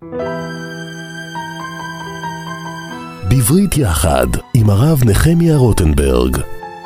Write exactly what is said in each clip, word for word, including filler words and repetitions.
בברית יחד עם הרב נחמיה רוטנברג.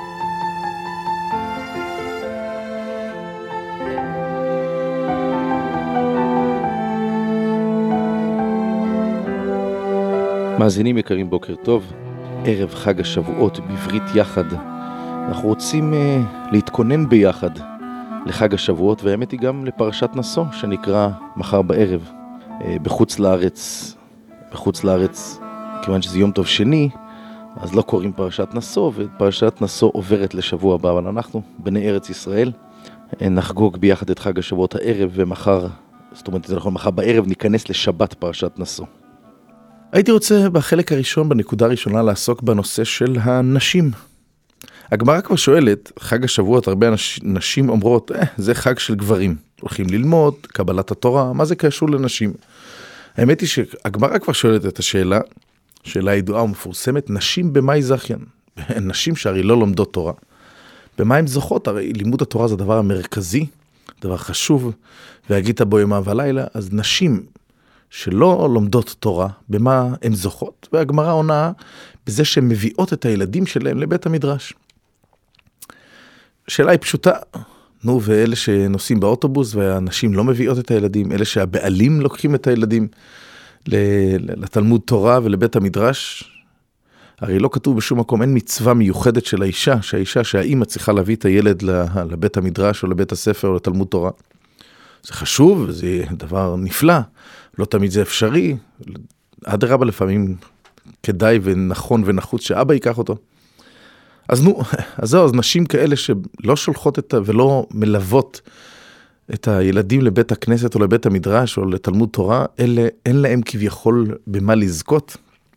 מאזינים יקרים, בוקר טוב. ערב חג השבועות בברית יחד. אנחנו רוצים uh, להתכונן ביחד לחג השבועות, והאמת היא גם לפרשת נשוא שנקרא מחר בערב. Uh, בחוץ לארץ, בחוץ לארץ, כיוון שזה יום טוב שני, אז לא קוראים פרשת נשוא, ופרשת נשוא עוברת לשבוע הבא, אבל אנחנו, בני ארץ ישראל, נחגוג ביחד את חג השבועות הערב, ומחר, זאת אומרת, זה נכון, מחר בערב ניכנס לשבת פרשת נשוא. הייתי רוצה בחלק הראשון, בנקודה הראשונה, לעסוק בנושא של הנשים. הגמרא כבר שואלת, חג השבועות, הרבה נשים אומרות, אה, זה חג של גברים. הולכים ללמוד, קבלת התורה, מה זה קשור לנשים? האמת היא שהגמרא כבר שואלת את השאלה, שאלה ידועה ומפורסמת, נשים במאי זכיין. נשים שהרי לא לומדות תורה. במה הן זוכות? הרי לימוד התורה זה דבר המרכזי, דבר חשוב, והגית בו יומם ולילה, אז נשים שלא לומדות תורה, במה הן זוכות? והגמרא עונה בזה שהן מביאות את הילדים שלהם לבית המדרש. השאלה היא פשוטה, נו, ואלה שנוסעים באוטובוס והנשים לא מביאות את הילדים, אלה שהבעלים לוקחים את הילדים לתלמוד תורה ולבית המדרש, הרי לא כתוב בשום מקום, אין מצווה מיוחדת של האישה, שהאישה, שהאימא צריכה להביא את הילד לבית המדרש או לבית הספר או לתלמוד תורה. זה חשוב, זה דבר נפלא, לא תמיד זה אפשרי, עד הרבה לפעמים כדאי ונכון ונחוץ שאבא ייקח אותו. אז נו, אז זהו, אז נשים כאלה שלא שולחות את, ולא מלוות את הילדים לבית הכנסת או לבית המדרש או לתלמוד תורה, אלה, אין להם כביכול במה לזכות.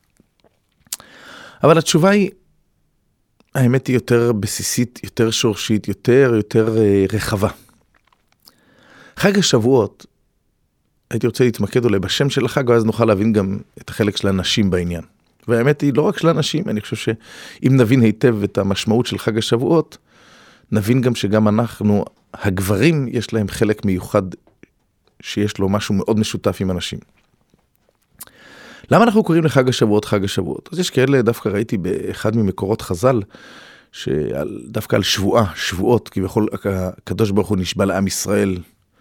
אבל התשובה היא, האמת היא יותר בסיסית, יותר שורשית, יותר, יותר רחבה. חג השבועות, הייתי רוצה להתמקד אולי בשם של החג, ואז נוכל להבין גם את החלק של הנשים בעניין. והאמת היא לא רק של הנשים, אני חושב שאם נבין היטב את המשמעות של חג השבועות, נבין גם שגם אנחנו, הגברים, יש להם חלק מיוחד, שיש לו משהו מאוד משותף עם הנשים. למה אנחנו קוראים לחג השבועות חג השבועות? אז יש כאלה, דווקא ראיתי באחד ממקורות חז"ל, שדווקא על שבועה, שבועות, כביכול הקדוש ברוך הוא נשבע לעם ישראל,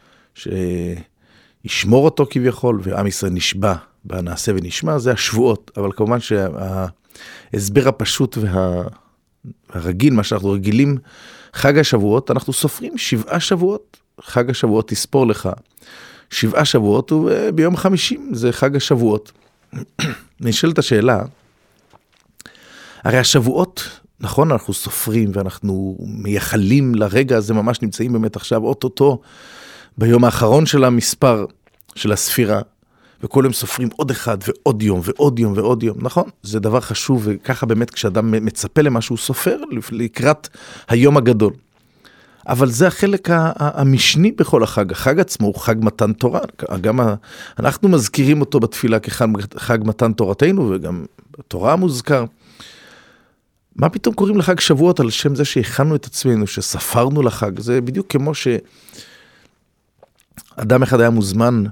שישמור אותו כביכול, ועם ישראל נשבע בנעשה ונשמע, זה השבועות. אבל כמובן שההסבר הפשוט וה... והרגיל, מה שאנחנו רגילים, חג השבועות, אנחנו סופרים שבעה שבועות. חג השבועות תספור לך שבעה שבועות, וביום חמישים זה חג השבועות. נשאלת השאלה, הרי השבועות, נכון, אנחנו סופרים ואנחנו מייחלים לרגע הזה, ממש נמצאים באמת עכשיו, אוטוטו, ביום האחרון של המספר של הספירה, וכל יום סופרים עוד אחד ועוד יום ועוד יום ועוד יום, נכון? זה דבר חשוב, וככה באמת כשאדם מצפה למה שהוא סופר, לקראת היום הגדול. אבל זה החלק המשני בכל החג. החג עצמו הוא חג מתן תורה. גם אנחנו מזכירים אותו בתפילה כחג מתן תורתנו, וגם בתורה מוזכר. מה פתאום קוראים לחג שבועות על שם זה שהכנו את עצמנו, שספרנו לחג? זה בדיוק כמו שאדם אחד היה מוזמן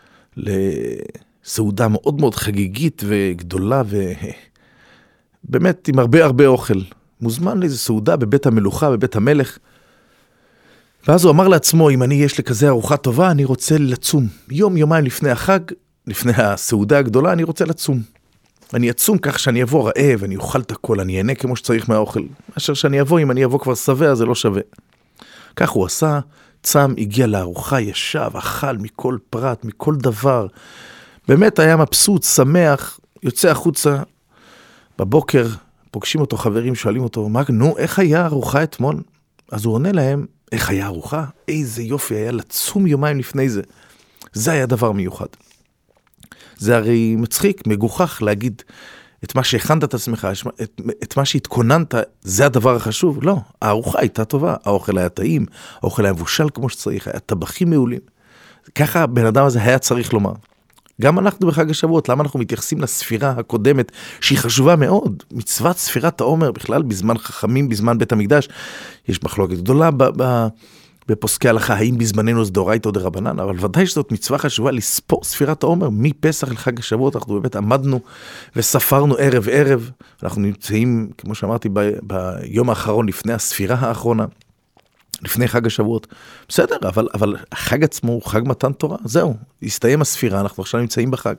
לסעודה מאוד מאוד חגיגית וגדולה, ובאמת עם הרבה הרבה אוכל. מוזמן לאיזו סעודה בבית המלוכה, בבית המלך. ואז הוא אמר לעצמו, אם אני יש לי כזה ארוחה טובה, אני רוצה לצום. יום, יומיים לפני החג, לפני הסעודה הגדולה, אני רוצה לצום. אני אצום כך שאני אבוא רעב, אני אוכל את הכל, אני אענה כמו שצריך מהאוכל. מאשר שאני אבוא, אם אני אבוא כבר שבע, זה לא שווה. כך הוא עשה, צם, הגיע לארוחה, ישב, אכל מכל פרט, מכל דבר. באמת היה מבסוט, שמח, יוצא החוצה. בבוקר פוגשים אותו חברים, שואלים אותו, מה, נו, איך היה ארוחה אתמול? אז הוא עונה להם, איך היה ארוחה? איזה יופי היה לצום יומיים לפני זה. זה היה דבר מיוחד. זה הרי מצחיק, מגוחך להגיד את מה שהכנת את עצמך, את, את מה שהתכוננת, זה הדבר החשוב. לא, הארוחה הייתה טובה, האוכל היה טעים, האוכל היה מבושל כמו שצריך, היה טבחים מעולים. ככה בן אדם הזה היה צריך לומר. גם אנחנו בחג השבועות, למה אנחנו מתייחסים לספירה הקודמת, שהיא חשובה מאוד, מצוות ספירת העומר בכלל, בזמן חכמים, בזמן בית המקדש, יש מחלוקת גדולה ב- ב- בפוסקי הלכה, האם בזמננו זה דאורייתא או דרבנן, אבל ודאי שזאת מצווה חשובה לספור ספירת העומר, מפסח לחג השבועות, אנחנו באמת עמדנו וספרנו ערב ערב, אנחנו נמצאים, כמו שאמרתי, ב, ביום האחרון לפני הספירה האחרונה, לפני חג השבועות, בסדר, אבל, אבל החג עצמו הוא חג מתן תורה, זהו, הסתיים הספירה, אנחנו עכשיו נמצאים בחג.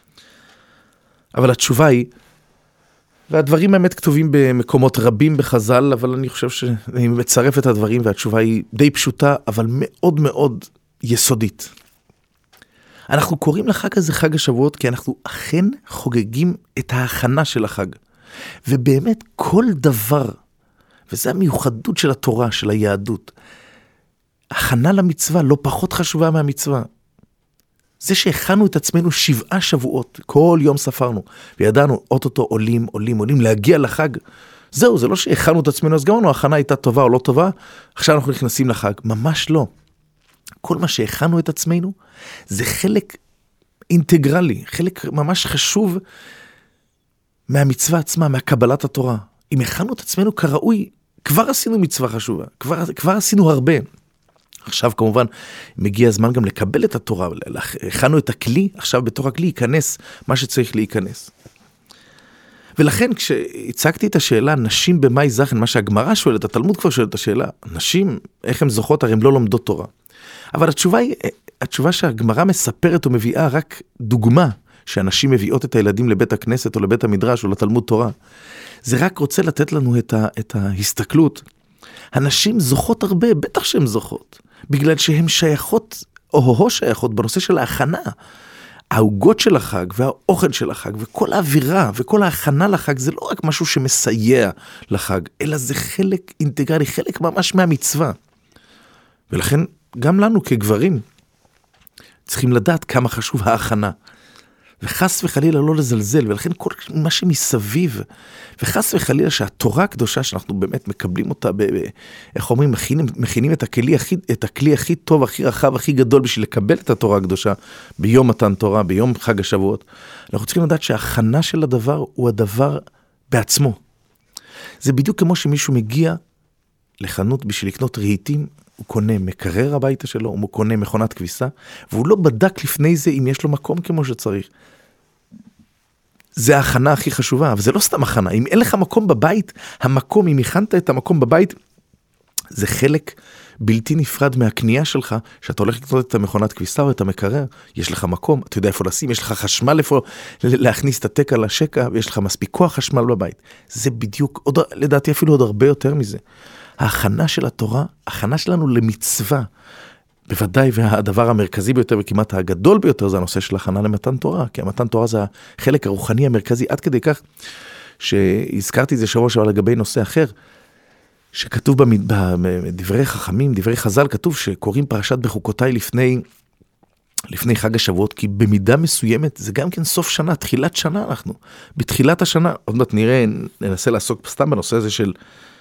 אבל התשובה היא, והדברים באמת כתובים במקומות רבים בחז"ל, אבל אני חושב שאני מצרף את הדברים, והתשובה היא די פשוטה, אבל מאוד מאוד יסודית. אנחנו קוראים לחג הזה חג השבועות, כי אנחנו אכן חוגגים את ההכנה של החג. ובאמת כל דבר, וזה המיוחדות של התורה, של היהדות, הכנה למצווה לא פחות חשובה מהמצווה. זה שהכנו את עצמנו שבעה שבועות, כל יום ספרנו, וידענו, אוטוטו עולים, עולים, עולים, להגיע לחג. זהו, זה לא שהכנו את עצמנו, אז גם לנו, ההכנה הייתה טובה או לא טובה, עכשיו אנחנו נכנסים לחג. ממש לא. כל מה שהכנו את עצמנו, זה חלק אינטגרלי, חלק ממש חשוב מהמצווה עצמה, מהקבלת התורה. אם הכנו את עצמנו כראוי, כבר עשינו מצווה חשובה, כבר, כבר עשינו הרבה. עכשיו כמובן מגיע הזמן גם לקבל את התורה, הכנו את הכלי, עכשיו בתוך הכלי ייכנס מה שצריך להיכנס. ולכן כשהצגתי את השאלה, נשים במאי זכן, מה שהגמרא שואלת, התלמוד כבר שואלת את השאלה, נשים, איך הן זוכות, הרי הן לא לומדות תורה. אבל התשובה היא, התשובה שהגמרא מספרת ומביאה רק דוגמה, שאנשים מביאות את הילדים לבית הכנסת או לבית המדרש או לתלמוד תורה. זה רק רוצה לתת לנו את, ה, את ההסתכלות. הנשים זוכות הרבה, בטח שהן זוכות, בגלל שהן שייכות, או שייכות בנושא של ההכנה. העוגות של החג והאוכל של החג וכל האווירה וכל ההכנה לחג זה לא רק משהו שמסייע לחג, אלא זה חלק אינטגרלי, חלק ממש מהמצווה. ולכן גם לנו כגברים צריכים לדעת כמה חשוב ההכנה. וחס וחלילה לא לזלזל, ולכן כל מה שמסביב, וחס וחלילה שהתורה הקדושה שאנחנו באמת מקבלים אותה, ב, ב, איך אומרים, מכינים, מכינים את הכלי הכי, את הכלי הכי טוב, הכי רחב, הכי גדול בשביל לקבל את התורה הקדושה, ביום מתן תורה, ביום חג השבועות. אנחנו צריכים לדעת שההכנה של הדבר הוא הדבר בעצמו. זה בדיוק כמו שמישהו מגיע לחנות בשביל לקנות רהיטים, הוא קונה מקרר הביתה שלו, הוא קונה מכונת כביסה, והוא לא בדק לפני זה אם יש לו מקום כמו שצריך. זה ההכנה הכי חשובה, אבל זה לא סתם הכנה. אם אין לך מקום בבית, המקום, אם הכנת את המקום בבית, זה חלק בלתי נפרד מהקנייה שלך, שאתה הולך לקנות את המכונת כביסה או את המקרר, יש לך מקום, אתה יודע איפה לשים, יש לך חשמל איפה להכניס את התקע לשקע, ויש לך מספיק כוח חשמל בבית. זה בדיוק, עוד, לדעתי אפילו עוד הרבה יותר מזה. ההכנה של התורה, ההכנה שלנו למצווה, בוודאי והדבר המרכזי ביותר וכמעט הגדול ביותר זה הנושא של הכנה למתן תורה, כי המתן תורה זה החלק הרוחני המרכזי, עד כדי כך שהזכרתי את זה שבוע שעבר לגבי נושא אחר, שכתוב בדברי חכמים, דברי חז"ל, כתוב שקוראים פרשת בחוקותיי לפני, לפני חג השבועות, כי במידה מסוימת זה גם כן סוף שנה, תחילת שנה אנחנו, בתחילת השנה, עוד מעט נראה, ננסה לעסוק סתם בנושא הזה של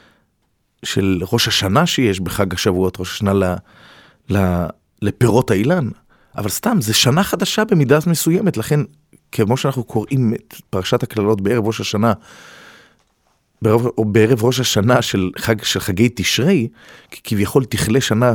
של ראש השנה שיש בחג השבועות, ראש השנה ל, ל, לפירות האילן, אבל סתם, זה שנה חדשה במידה מסוימת, לכן, כמו שאנחנו קוראים את פרשת הכללות בערב ראש השנה, בערב, או בערב ראש השנה של, חג, של חגי תשרי, כי כביכול תכלה שנה,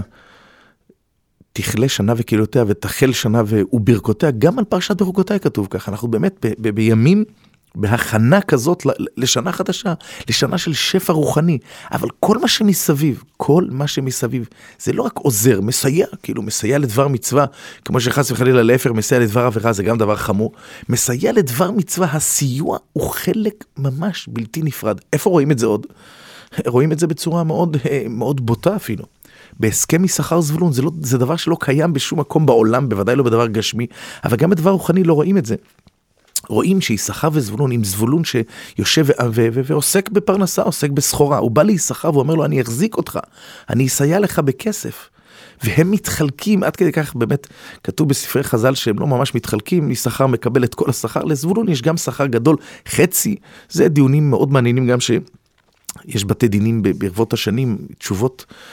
תכלה שנה וקהילותיה, ותחל שנה וברכותיה, גם על פרשת בחוקותיי כתוב ככה, אנחנו באמת ב, ב, בימים, בהכנה כזאת לשנה חדשה, לשנה של שפע רוחני, אבל כל מה שמסביב, כל מה שמסביב, זה לא רק עוזר, מסייע, כאילו מסייע לדבר מצווה, כמו שחס וחלילה להפך מסייע לדבר עבירה, זה גם דבר חמור, מסייע לדבר מצווה, הסיוע הוא חלק ממש בלתי נפרד. איפה רואים את זה עוד? רואים את זה בצורה מאוד, מאוד בוטה אפילו. בהסכם יששכר זבולון, זה, לא, זה דבר שלא קיים בשום מקום בעולם, בוודאי לא בדבר גשמי, אבל גם בדבר רוחני לא רואים את זה. רואים שיששכר וזבולון, עם זבולון שיושב ועוסק בפרנסה, עוסק בסחורה, הוא בא ליששכר ואומר לו, אני אחזיק אותך, אני אסייע לך בכסף. והם מתחלקים, עד כדי כך באמת כתוב בספרי חז"ל שהם לא ממש מתחלקים, יששכר מקבל את כל השכר, לזבולון יש גם שכר גדול, חצי, זה דיונים מאוד מעניינים גם שיש בתי דינים ברבות השנים, תשובות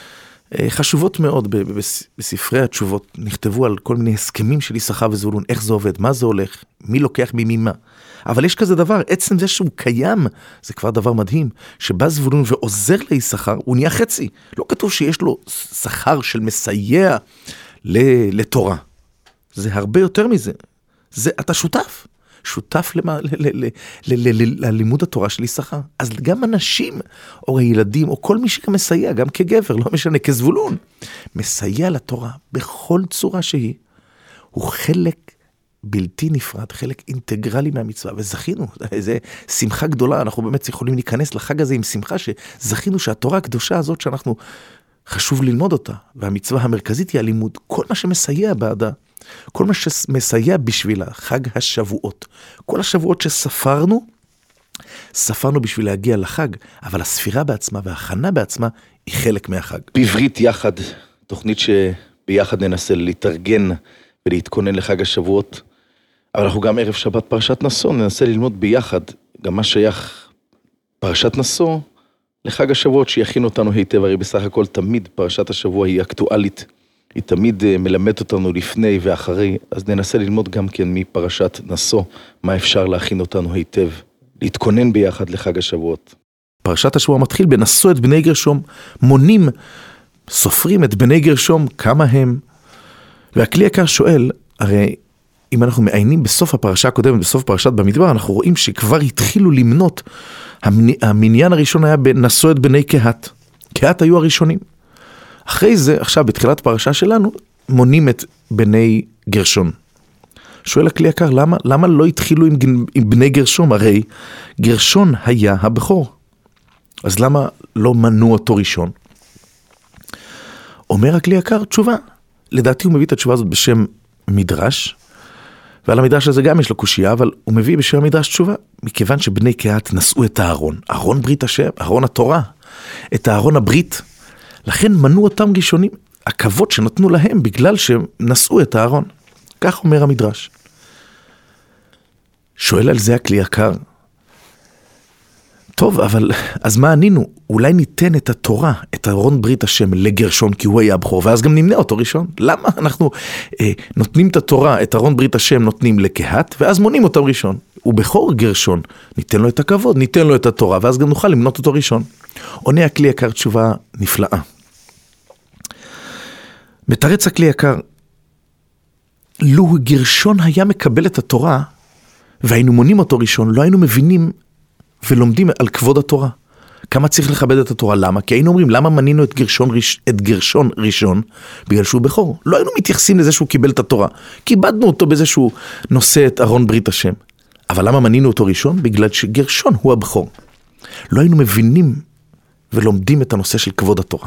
חשובות מאוד בספרי התשובות, נכתבו על כל מיני הסכמים של יששכר וזבולון, איך זה עובד, מה זה הולך, מי לוקח ממימה. אבל יש כזה דבר, עצם זה שהוא קיים, זה כבר דבר מדהים, שבא זבולון ועוזר ליששכר, הוא נהיה חצי. לא כתוב שיש לו שכר של מסייע לתורה. זה הרבה יותר מזה. זה, אתה שותף. שותף למה, ל, ל, ל, ל, ל, ל, ללימוד התורה של יששכר. אז גם אנשים, או הילדים, או כל מי שגם מסייע, גם כגבר, לא משנה, כזבולון, מסייע לתורה בכל צורה שהיא, הוא חלק בלתי נפרד, חלק אינטגרלי מהמצווה, וזכינו, זה שמחה גדולה, אנחנו באמת יכולים להיכנס לחג הזה עם שמחה, שזכינו שהתורה הקדושה הזאת שאנחנו חשוב ללמוד אותה, והמצווה המרכזית היא הלימוד, כל מה שמסייע בעדה, כל מה שמסייע בשבילה, חג השבועות. כל השבועות שספרנו, ספרנו בשביל להגיע לחג, אבל הספירה בעצמה וההכנה בעצמה היא חלק מהחג. בעברית יחד, תוכנית שביחד ננסה להתארגן ולהתכונן לחג השבועות, אבל אנחנו גם ערב שבת פרשת נשוא, ננסה ללמוד ביחד גם מה שייך פרשת נשוא לחג השבועות שיכין אותנו היטב, הרי בסך הכל תמיד פרשת השבוע היא אקטואלית, היא תמיד מלמדת אותנו לפני ואחרי, אז ננסה ללמוד גם כן מפרשת נשוא, מה אפשר להכין אותנו היטב, להתכונן ביחד לחג השבועות. פרשת השבוע מתחיל בנשוא את בני גרשום, מונים, סופרים את בני גרשום, כמה הם, והכלי יקר שואל, הרי אם אנחנו מעיינים בסוף הפרשה הקודמת, בסוף פרשת במדבר, אנחנו רואים שכבר התחילו למנות, המניין הראשון היה בנשוא את בני קהת, קהת היו הראשונים, אחרי זה, עכשיו בתחילת פרשה שלנו, מונים את בני גרשון. שואל הכלי יקר, למה, למה לא התחילו עם, עם בני גרשום? הרי גרשון היה הבכור. אז למה לא מנו אותו ראשון? אומר הכלי יקר, תשובה. לדעתי הוא מביא את התשובה הזאת בשם מדרש, ועל המדרש הזה גם יש לו קושייה, אבל הוא מביא בשם המדרש תשובה, מכיוון שבני קהת נשאו את הארון, ארון ברית השם, ארון התורה, את הארון הברית, לכן מנו אותם ראשונים, הכבוד שנתנו להם בגלל שהם נשאו את הארון. כך אומר המדרש. שואל על זה הכלי יקר, טוב, אבל אז מה ענינו? אולי ניתן את התורה, את ארון ברית השם לגרשון, כי הוא היה הבכור, ואז גם נמנה אותו ראשון. למה אנחנו אה, נותנים את התורה, את ארון ברית השם נותנים לקהת, ואז מונים אותם ראשון? הוא בכור גרשון, ניתן לו את הכבוד, ניתן לו את התורה, ואז גם נוכל למנות אותו ראשון. עונה הכלי יקר תשובה נפלאה. מתרץ הכלי יקר, לו גרשון היה מקבל את התורה, והיינו מונים אותו ראשון, לא היינו מבינים ולומדים על כבוד התורה. כמה צריך לכבד את התורה? למה? כי היינו אומרים, למה מנינו את גרשון, את גרשון ראשון? בגלל שהוא בכור. לא היינו מתייחסים לזה שהוא קיבל את התורה. כיבדנו אותו בזה שהוא נושא את ארון ברית השם. אבל למה מנינו אותו ראשון? בגלל שגרשון הוא הבכור. לא היינו מבינים ולומדים את הנושא של כבוד התורה.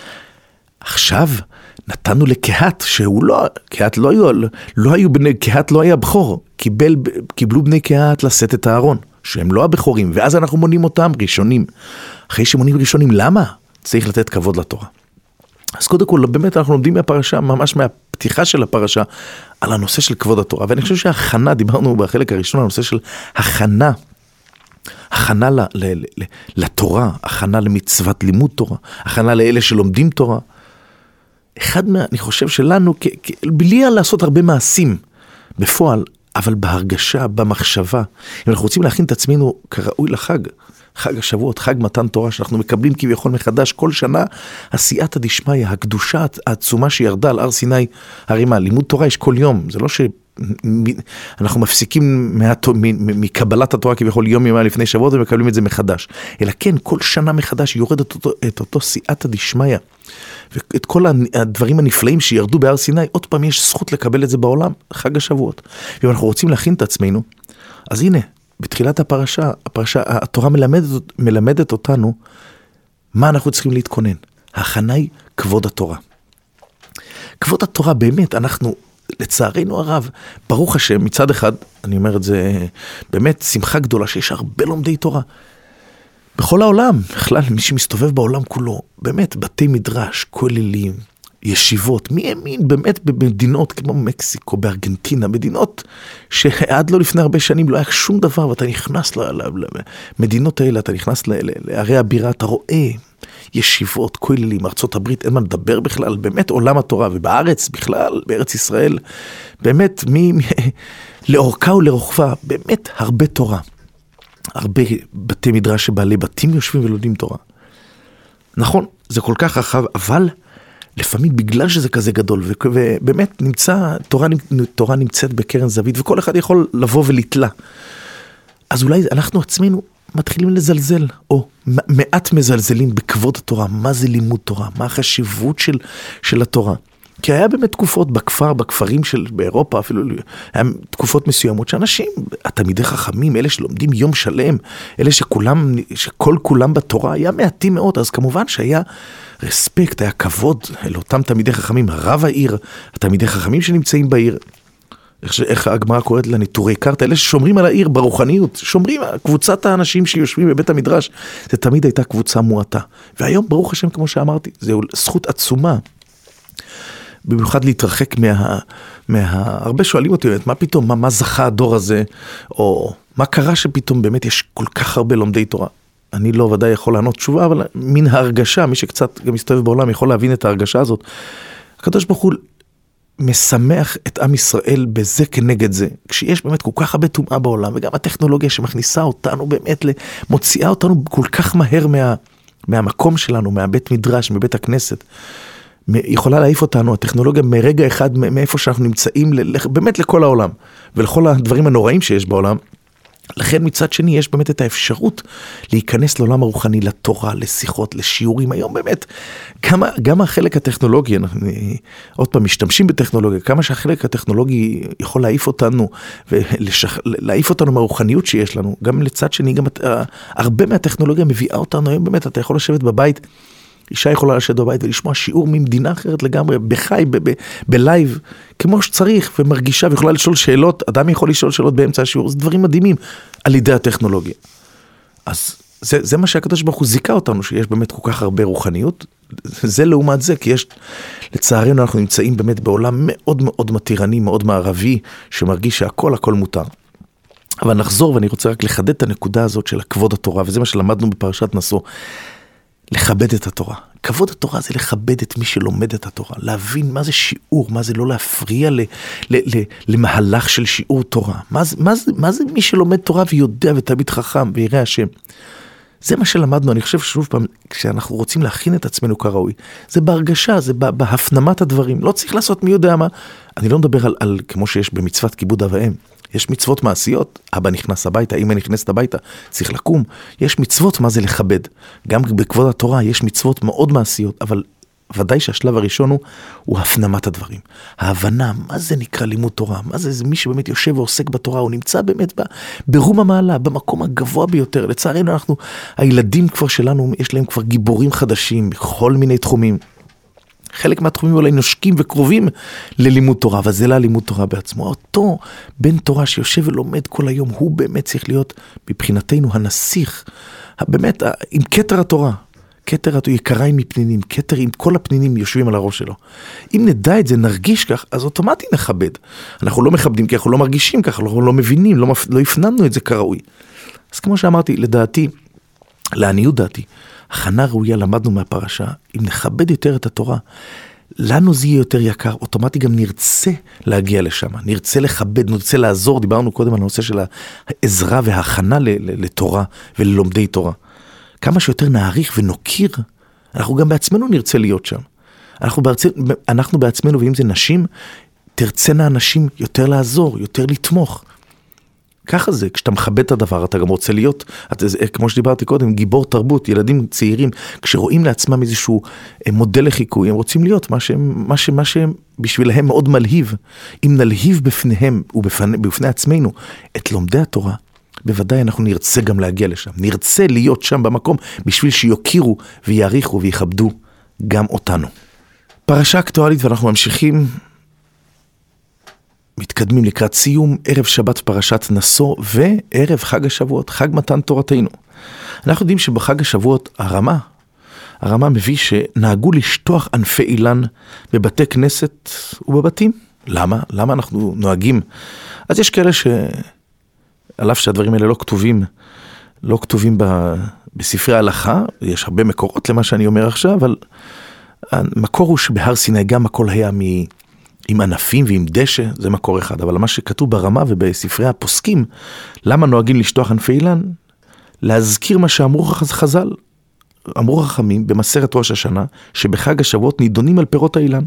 עכשיו נתנו לקהת, שהוא לא, קהת לא היו, לא היו בני, קהת לא היה בכור. קיבל, קיבלו בני קהת לשאת את הארון. שהם לא הבכורים, ואז אנחנו מונים אותם ראשונים. אחרי שמונים ראשונים, למה? צריך לתת כבוד לתורה. אז קודם כל, באמת אנחנו לומדים מהפרשה, ממש מהפתיחה של הפרשה, על הנושא של כבוד התורה. ואני חושב שההכנה, דיברנו בחלק הראשון, על הנושא של הכנה, הכנה ל, ל, ל, לתורה, הכנה למצוות לימוד תורה, הכנה לאלה שלומדים תורה. אחד מה, אני חושב שלנו, כ, כ, בלי לעשות הרבה מעשים בפועל, אבל בהרגשה, במחשבה, אם אנחנו רוצים להכין את עצמנו כראוי לחג, חג השבועות, חג מתן תורה, שאנחנו מקבלים כביכול מחדש כל שנה, עשייתא דשמיא, הקדושה העצומה שירדה על הר סיני, הרי מה, לימוד תורה יש כל יום, זה לא שאנחנו מפסיקים מקבלת התורה כביכול יום ימה לפני שבועות, ומקבלים את זה מחדש, אלא כן, כל שנה מחדש יורד את אותו, את אותו סייעתא דשמיא, ואת כל הדברים הנפלאים שירדו בהר סיני, עוד פעם יש זכות לקבל את זה בעולם, חג השבועות. ואם אנחנו רוצים להכין את עצמנו, אז הנה, בתחילת הפרשה, הפרשה, התורה מלמדת, מלמדת אותנו, מה אנחנו צריכים להתכונן. ההכנה היא כבוד התורה. כבוד התורה באמת, אנחנו, לצערנו הרב, ברוך השם, מצד אחד, אני אומר את זה, באמת שמחה גדולה, שיש הרבה לומדי תורה. בכל העולם, בכלל, מי שמסתובב בעולם כולו, באמת, בתי מדרש, כוללים, ישיבות, מי האמין באמת במדינות כמו מקסיקו, בארגנטינה, מדינות שעד לא לפני הרבה שנים לא היה שום דבר, ואתה נכנס למדינות האלה, אתה נכנס לערי הבירה, אתה רואה ישיבות, כוללים, ארצות הברית, אין מה לדבר בכלל, באמת עולם התורה, ובארץ בכלל, בארץ ישראל, באמת מי, מי, לאורכה ולרוחבה, באמת הרבה תורה. הרבה בתי מדרש שבעלי בתים יושבים ולומדים תורה. נכון, זה כל כך רחב, אבל לפעמים בגלל שזה כזה גדול, ובאמת נמצא, תורה, תורה נמצאת בקרן זווית, וכל אחד יכול לבוא ולתלה. אז אולי אנחנו עצמנו מתחילים לזלזל, או מעט מזלזלים בכבוד התורה, מה זה לימוד תורה, מה החשיבות של, של התורה. כי היה באמת תקופות בכפר, בכפרים של באירופה, אפילו היה תקופות מסוימות שאנשים, התלמידי חכמים, אלה שלומדים יום שלם, אלה שכולם, שכל כולם בתורה, היה מעטים מאוד, אז כמובן שהיה רספקט, היה כבוד אל אותם תלמידי חכמים, הרב העיר, התלמידי חכמים שנמצאים בעיר, איך, איך הגמרא קוראת לניטורי קרתא, אלה ששומרים על העיר ברוחניות, שומרים, קבוצת האנשים שיושבים בבית המדרש, זה תמיד הייתה קבוצה מועטה. והיום, ברוך השם, כמו שאמרתי, זו זכות עצומה, במיוחד להתרחק מה... מה... הרבה שואלים אותי, מה פתאום, מה, מה זכה הדור הזה, או מה קרה שפתאום באמת יש כל כך הרבה לומדי תורה. אני לא ודאי יכול לענות תשובה, אבל מן ההרגשה, מי שקצת גם מסתובב בעולם יכול להבין את ההרגשה הזאת. הקדוש ברוך הוא משמח את עם ישראל בזה כנגד זה, כשיש באמת כל כך הרבה טומאה בעולם, וגם הטכנולוגיה שמכניסה אותנו באמת, מוציאה אותנו כל כך מהר מה, מהמקום שלנו, מהבית מדרש, מבית הכנסת, יכולה להעיף אותנו, הטכנולוגיה מרגע אחד, מאיפה שאנחנו נמצאים, באמת לכל העולם, ולכל הדברים הנוראים שיש בעולם. לכן מצד שני יש באמת את האפשרות להיכנס לעולם הרוחני, לתורה, לשיחות, לשיעורים. היום באמת, כמה, גם החלק הטכנולוגי, אנחנו עוד פעם משתמשים בטכנולוגיה, כמה שהחלק הטכנולוגי יכול להעיף אותנו, ולהעיף אותנו מהרוחניות שיש לנו, גם לצד שני, גם הרבה מהטכנולוגיה מביאה אותנו, היום באמת אתה יכול לשבת בבית, אישה יכולה לשבת בבית ולשמוע שיעור ממדינה אחרת לגמרי, בחי, בלייב, כמו שצריך, ומרגישה, ויכולה לשאול שאלות, אדם יכול לשאול שאלות באמצע השיעור, זה דברים מדהימים על ידי הטכנולוגיה. אז זה, זה מה שהקדוש ברוך הוא זיכה אותנו, שיש באמת כל כך הרבה רוחניות, זה לעומת זה, כי יש, לצערנו אנחנו נמצאים באמת בעולם מאוד מאוד מתירני, מאוד מערבי, שמרגיש שהכל הכל מותר. אבל נחזור, ואני רוצה רק לחדד את הנקודה הזאת של הכבוד התורה, וזה מה שלמדנו בפרשת נשוא, לכבד את התורה. כבוד התורה זה לכבד את מי שלומד את התורה, להבין מה זה שיעור, מה זה לא להפריע ל, ל, ל, למהלך של שיעור תורה. מה זה, מה זה, מה זה מי שלומד תורה ויודע ותלמיד חכם וירא השם. זה מה שלמדנו, אני חושב ששוב פעם, כשאנחנו רוצים להכין את עצמנו כראוי, זה בהרגשה, זה בהפנמת הדברים. לא צריך לעשות מי יודע מה. אני לא מדבר על, על כמו שיש במצוות כיבוד אב ואם. יש מצוות מעשיות, אבא נכנס הביתה, אמא נכנסת הביתה, צריך לקום. יש מצוות מה זה לכבד. גם בכבוד התורה יש מצוות מאוד מעשיות, אבל ודאי שהשלב הראשון הוא, הוא הפנמת הדברים. ההבנה, מה זה נקרא לימוד תורה? מה זה, זה מי שבאמת יושב ועוסק בתורה? הוא נמצא באמת ברום המעלה, במקום הגבוה ביותר. לצערנו אנחנו, הילדים כבר שלנו, יש להם כבר גיבורים חדשים, בכל מיני תחומים. חלק מהתחומים אולי נושקים וקרובים ללימוד תורה, אבל זה לא לימוד תורה בעצמו. אותו בן תורה שיושב ולומד כל היום, הוא באמת צריך להיות מבחינתנו הנסיך, באמת עם כתר התורה, כתר התורה, יקריים מפנינים, כתר עם כל הפנינים יושבים על הראש שלו. אם נדע את זה, נרגיש כך, אז אוטומטי נכבד. אנחנו לא מכבדים כי אנחנו לא מרגישים כך, אנחנו לא מבינים, לא, לא הפננו את זה כראוי. אז כמו שאמרתי, לדעתי, לעניות דעתי, הכנה ראויה למדנו מהפרשה, אם נכבד יותר את התורה, לנו זה יהיה יותר יקר, אוטומטי גם נרצה להגיע לשם, נרצה לכבד, נרצה לעזור, דיברנו קודם על הנושא של העזרה וההכנה לתורה וללומדי תורה. כמה שיותר נעריך ונוקיר, אנחנו גם בעצמנו נרצה להיות שם. אנחנו, בעצ... אנחנו בעצמנו, ואם זה נשים, תרצנה אנשים יותר לעזור, יותר לתמוך. ככה זה, כשאתה מכבד את הדבר, אתה גם רוצה להיות, אתה, כמו שדיברתי קודם, גיבור תרבות, ילדים צעירים, כשרואים לעצמם איזשהו מודל לחיקוי, הם רוצים להיות מה שהם, מה שהם, מה שהם בשבילהם מאוד מלהיב. אם נלהיב בפניהם ובפני, בפני עצמנו את לומדי התורה, בוודאי אנחנו נרצה גם להגיע לשם, נרצה להיות שם במקום, בשביל שיוקירו ויעריכו ויכבדו גם אותנו. פרשה אקטואלית, ואנחנו ממשיכים, מתקדמים לקראת סיום, ערב שבת פרשת נשוא, וערב חג השבועות, חג מתן תורתנו. אנחנו יודעים שבחג השבועות הרמה, הרמה מביא שנהגו לשטוח ענפי אילן בבתי כנסת ובבתים. למה? למה אנחנו נוהגים? אז יש כאלה ש... על אף שהדברים האלה לא כתובים, לא כתובים בספרי ההלכה, יש הרבה מקורות למה שאני אומר עכשיו, אבל המקור הוא שבהר סיני גם הכל היה מ... עם ענפים ועם דשא, זה מקור אחד, אבל מה שכתוב ברמה ובספרי הפוסקים, למה נוהגים לשטוח ענפי אילן? להזכיר מה שאמרו חז"ל, אמרו חכמים במסכת ראש השנה, שבחג השבועות נידונים על פירות האילן.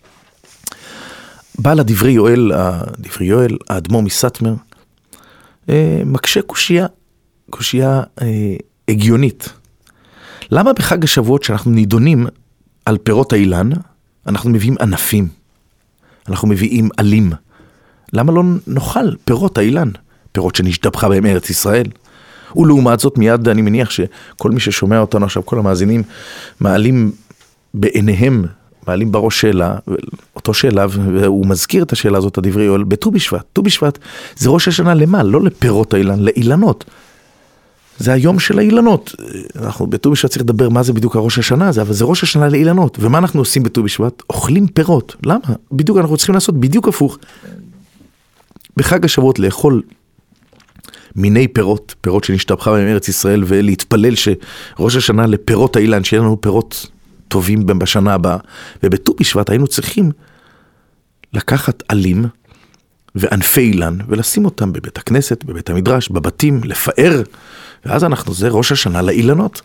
בעל הדברי יואל, הדברי יואל, האדמו"ר מסטמר, מקשה קושייה, קושייה הגיונית. למה בחג השבועות שאנחנו נידונים על פירות האילן, אנחנו מביאים ענפים, אנחנו מביאים עלים? למה לא נאכל פירות האילן, פירות שנשתבחה בהם ארץ ישראל? ולעומת זאת מיד אני מניח שכל מי ששומע אותנו עכשיו, כל המאזינים, מעלים בעיניהם, מעלים בראש שאלה, אותו שאלה, והוא מזכיר את השאלה הזאת, הדברי יואל, בט"ו בשבט. ט"ו בשבט זה ראש השנה למה? לא לפירות האילן, לאילנות. זה היום של האילנות. אנחנו בט"ו בשבט צריך לדבר מה זה בדיוק הראש השנה הזה, אבל זה ראש השנה לאילנות. ומה אנחנו עושים בט"ו בשבט? אוכלים פירות. למה? בדיוק אנחנו צריכים לעשות בדיוק הפוך. בחג השבועות לאכול מיני פירות, פירות שנשתבחה בהם ארץ ישראל, ולהתפלל שראש השנה לפירות האילן, שיהיה לנו פירות טובים בשנה הבאה. ובט"ו בשבט היינו צריכים לקחת עלים וענפי אילן, ולשים אותם בבית הכנסת, בבית המדרש, בבתים, לפאר, ואז אנחנו, זה ראש השנה לאילנות.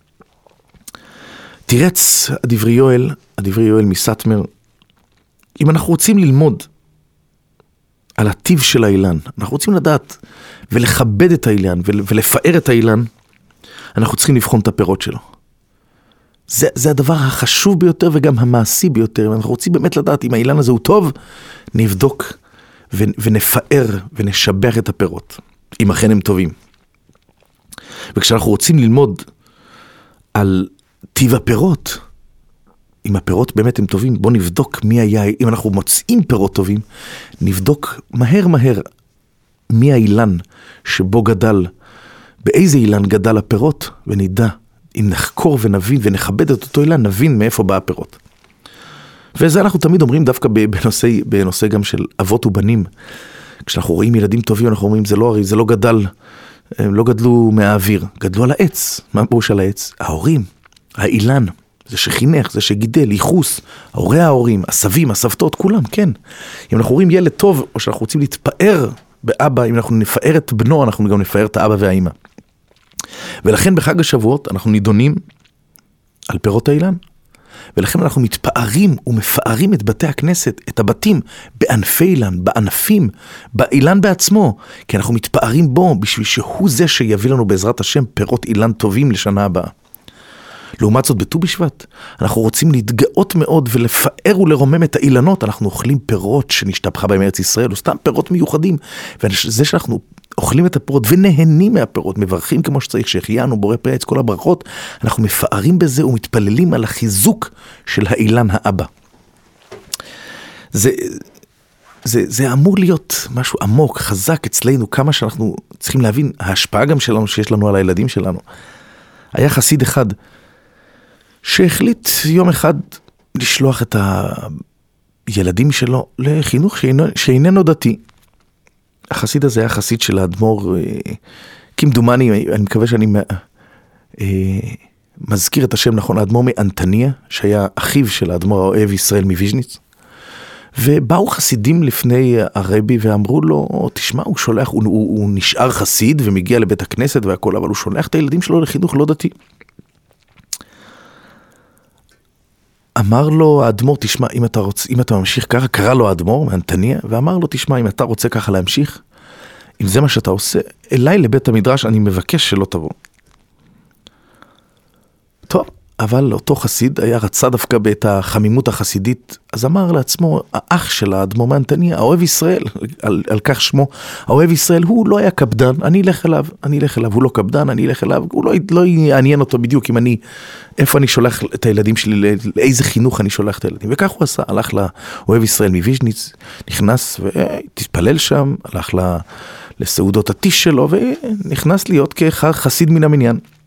תירץ הדברי יואל, הדברי יואל מסטמר, אם אנחנו רוצים ללמוד על הטיב של האילן, אנחנו רוצים לדעת ולכבד את האילן ולפאר את האילן, אנחנו צריכים לבחון את הפירות שלו. זה, זה הדבר החשוב ביותר וגם המעשי ביותר. אנחנו רוצים באמת לדעת אם האילן הזה הוא טוב, נבדוק ו, ונפאר ונשבח את הפירות, אם אכן הם טובים. וכשאנחנו רוצים ללמוד על טיב הפירות, אם הפירות באמת הם טובים, בוא נבדוק מי היה, אם אנחנו מוצאים פירות טובים, נבדוק מהר מהר מי האילן שבו גדל, באיזה אילן גדל הפירות, ונדע, אם נחקור ונבין ונכבד את אותו אילן, נבין מאיפה בא הפירות. וזה אנחנו תמיד אומרים דווקא בנושא, בנושא גם של אבות ובנים. כשאנחנו רואים ילדים טובים, אנחנו אומרים, זה לא, זה לא גדל, הם לא גדלו מהאוויר, גדלו על העץ. מה פירוש על העץ? ההורים, האילן, זה שחינך, זה שגידל, ייחוס, ההורי ההורים, הסבים, הסבתות, כולם, כן. אם אנחנו רואים ילד טוב, או שאנחנו רוצים להתפאר באבא, אם אנחנו נפאר את בנו, אנחנו גם נפאר את האבא והאמא. ולכן בחג השבועות אנחנו נידונים על פירות האילן, ולכן אנחנו מתפארים ומפארים את בתי הכנסת, את הבתים, בענפי אילן, בענפים, באילן בעצמו, כי אנחנו מתפארים בו בשביל שהוא זה שיביא לנו בעזרת השם פירות אילן טובים לשנה הבאה. לעומת זאת בט"ו בשבט, אנחנו רוצים להתגאות מאוד ולפאר ולרומם את האילנות, אנחנו אוכלים פירות שנשתבחה בהם ארץ ישראל, או סתם פירות מיוחדים, וזה שאנחנו אוכלים את הפירות ונהנים מהפירות, מברכים כמו שצריך, שהחיינו בורא פרי עץ כל הברכות, אנחנו מפארים בזה ומתפללים על החיזוק של האילן האבא. זה, זה, זה אמור להיות משהו עמוק, חזק אצלנו, כמה שאנחנו צריכים להבין, ההשפעה גם שלנו שיש לנו על הילדים שלנו. היה חסיד אחד, שהחליט יום אחד לשלוח את הילדים שלו לחינוך שאיננו דתי. החסיד הזה היה חסיד של האדמו"ר, כמדומני, אני מקווה שאני מזכיר את השם נכון, האדמו"ר מאנטניה, שהיה אחיו של האדמו"ר האוהב ישראל מוויז'ניץ. ובאו חסידים לפני הרבי ואמרו לו, תשמע, הוא שולח, הוא, הוא, הוא נשאר חסיד ומגיע לבית הכנסת והכל, אבל הוא שולח את הילדים שלו לחינוך לא דתי. אמר לו האדמו"ר, תשמע, אם אתה רוצה, אם אתה ממשיך ככה, קרא לו האדמו"ר מאנטניה, ואמר לו, תשמע, אם אתה רוצה ככה להמשיך, אם זה מה שאתה עושה, אליי לבית המדרש, אני מבקש שלא תבוא. טוב, אבל אותו חסיד היה רצה דווקא באת החמימות החסידית, אז אמר לעצמו, האח של האדמו"ר מאנטניה, האוהב ישראל, על, על כך שמו, האוהב ישראל, הוא לא היה קפדן, אני אלך אליו, אני אלך אליו, הוא לא קפדן, אני אלך אליו, הוא לא, לא יעניין אותו בדיוק אם אני, איפה אני שולח את הילדים שלי, לאיזה חינוך אני שולח את הילדים, וכך הוא עשה, הלך לאוהב ישראל מוויז'ניץ, נכנס ותתפלל שם, הלך לסעודות הטיש שלו, ונכנס להיות כחסיד מן המניין.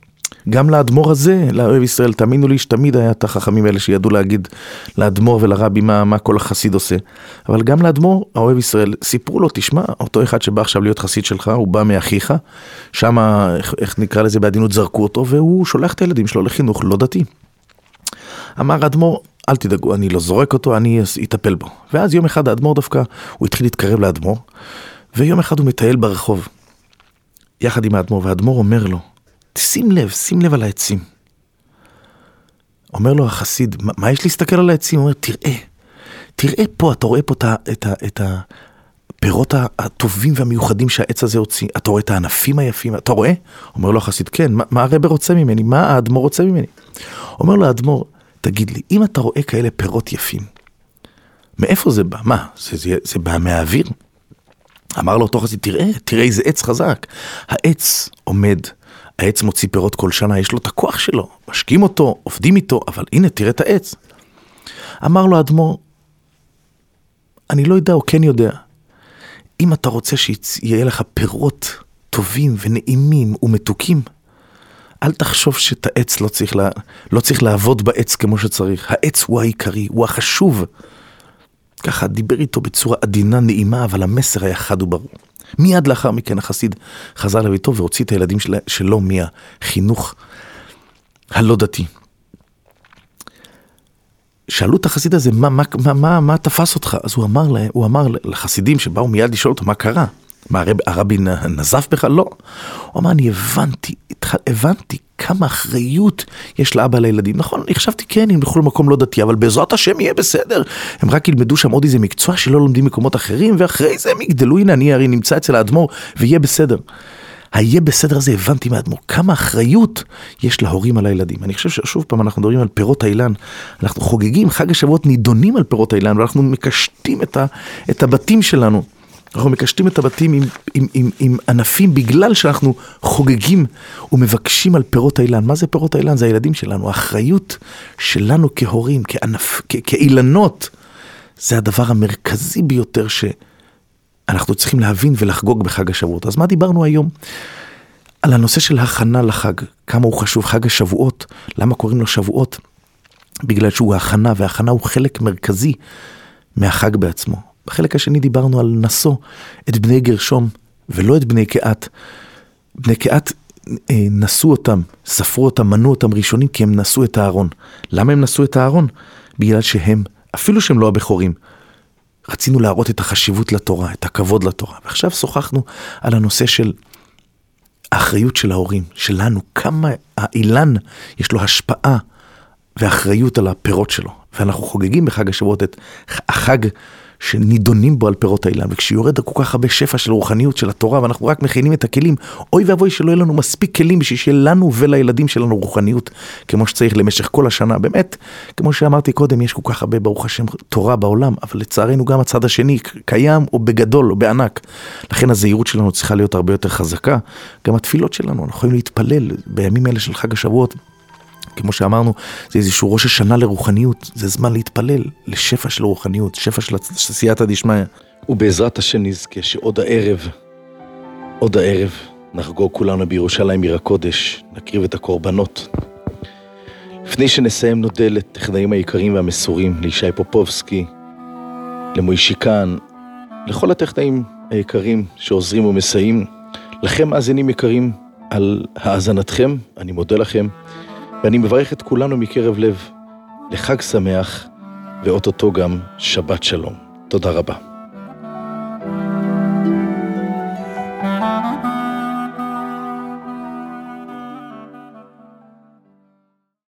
גם לאדמו"ר הזה, לאוהב ישראל, תאמינו לי שתמיד היה את החכמים האלה שידעו להגיד לאדמו"ר ולרבי מה, מה כל החסיד עושה. אבל גם לאדמו"ר, האוהב ישראל, סיפרו לו, תשמע, אותו אחד שבא עכשיו להיות חסיד שלך, הוא בא מאחיך, שם, איך, איך נקרא לזה בעדינות, זרקו אותו, והוא שולח את הילדים שלו לחינוך לא דתי. אמר האדמו"ר, אל תדאגו, אני לא זורק אותו, אני אטפל בו. ואז יום אחד האדמו"ר דווקא, הוא התחיל להתקרב לאדמו"ר, ויום אחד הוא מטייל ברחוב, יחד עם האדמו"ר, והאדמו"ר אומר לו, שים לב, שים לב על העצים. אומר לו החסיד, מה, מה יש להסתכל על העצים? הוא אומר, תראה, תראה פה, אתה רואה פה את, את, את הפירות הטובים והמיוחדים שהעץ הזה הוציא, אתה רואה את הענפים היפים, אתה רואה? אומר לו החסיד, כן, מה, מה הרב רוצה ממני? מה האדמו"ר רוצה ממני? אומר לו האדמו"ר, תגיד לי, אם אתה רואה כאלה פירות יפים, מאיפה זה בא? מה? זה, זה, זה בא מהאוויר? אמר לו אותו חסיד, תראה, תראה איזה עץ חזק. העץ עומד, העץ מוציא פירות כל שנה, יש לו את הכוח שלו, משקים אותו, עובדים איתו, אבל הנה, תראה את העץ. אמר לו האדמו"ר, אני לא יודע או כן יודע, אם אתה רוצה שיהיה לך פירות טובים ונעימים ומתוקים, אל תחשוב שאת העץ לא צריך, לה, לא צריך לעבוד בעץ כמו שצריך. העץ הוא העיקרי, הוא החשוב. ככה דיבר איתו בצורה עדינה, נעימה, אבל המסר היה חד וברור. מיד לאחר מכן החסיד חזר לביתו והוציא את הילדים של, שלו מהחינוך הלא דתי. שאלו את החסיד הזה, מה, מה, מה, מה, מה תפס אותך? אז הוא אמר, לה, הוא אמר לחסידים שבאו מיד לשאול אותו, מה קרה? מה, הרב, הרבי נזף בך? לא. הוא אמר, אני הבנתי, הבנתי כמה אחריות יש לאבא לילדים. נכון, אני חשבתי כן, הם ילכו למקום לא דתי, אבל בעזרת השם יהיה בסדר. הם רק ילמדו שם עוד איזה מקצוע שלא לומדים מקומות אחרים, ואחרי זה הם יגדלו, הנה, אני הרי נמצא אצל האדמו"ר, ויהיה בסדר. היהיה בסדר הזה, הבנתי מהאדמו"ר, כמה אחריות יש להורים על הילדים. אני חושב ששוב פעם אנחנו מדברים על פירות האילן, אנחנו חוגגים, חג השבועות נידונים על פירות האילן, ואנחנו מקשטים את, ה, את הבתים שלנו. אנחנו מקשטים את הבתים עם, עם, עם, עם ענפים בגלל שאנחנו חוגגים ומבקשים על פירות האילן. מה זה פירות האילן? זה הילדים שלנו. האחריות שלנו כהורים, כענף, כ, כאילנות, זה הדבר המרכזי ביותר שאנחנו צריכים להבין ולחגוג בחג השבועות. אז מה דיברנו היום? על הנושא של הכנה לחג. כמה הוא חשוב חג השבועות. למה קוראים לו שבועות? בגלל שהוא הכנה, והכנה הוא חלק מרכזי מהחג בעצמו. בחלק השני דיברנו על נשוא את בני גרשום ולא את בני קהת. בני קהת אה, נשאו אותם, ספרו אותם, מנו אותם ראשונים כי הם נשאו את הארון. למה הם נשאו את הארון? בגלל שהם, אפילו שהם לא הבכורים, רצינו להראות את החשיבות לתורה, את הכבוד לתורה. ועכשיו שוחחנו על הנושא של האחריות של ההורים, שלנו, כמה האילן יש לו השפעה ואחריות על הפירות שלו. ואנחנו חוגגים בחג השבועות את החג שנידונים בו על פירות האילן, וכשיורד כל כך הרבה שפע של רוחניות של התורה, ואנחנו רק מכינים את הכלים, אוי ואבוי שלא יהיה לנו מספיק כלים, בשביל שיהיה לנו ולילדים שלנו רוחניות, כמו שצריך למשך כל השנה. באמת, כמו שאמרתי קודם, יש כל כך הרבה ברוך השם תורה בעולם, אבל לצערנו גם הצד השני קיים, או בגדול, או בענק. לכן הזהירות שלנו צריכה להיות הרבה יותר חזקה. גם התפילות שלנו, אנחנו יכולים להתפלל בימים אלה של חג השבועות, כמו שאמרנו, זה איזשהו ראש השנה לרוחניות, זה זמן להתפלל לשפע של רוחניות, שפע של סייעתא דשמיא. ובעזרת השם נזכה שעוד הערב, עוד הערב, נחגוג כולנו בירושלים עיר הקודש, נקריב את הקורבנות. לפני שנסיים נודה לטכנאים היקרים והמסורים, לישי פופובסקי, למוישיקן, לכל הטכנאים היקרים שעוזרים ומסייעים, לכם מאזינים יקרים על האזנתכם, אני מודה לכם. ואני מברך את כולנו מקרב לב לחג שמח, ואוטוטו גם שבת שלום. תודה רבה.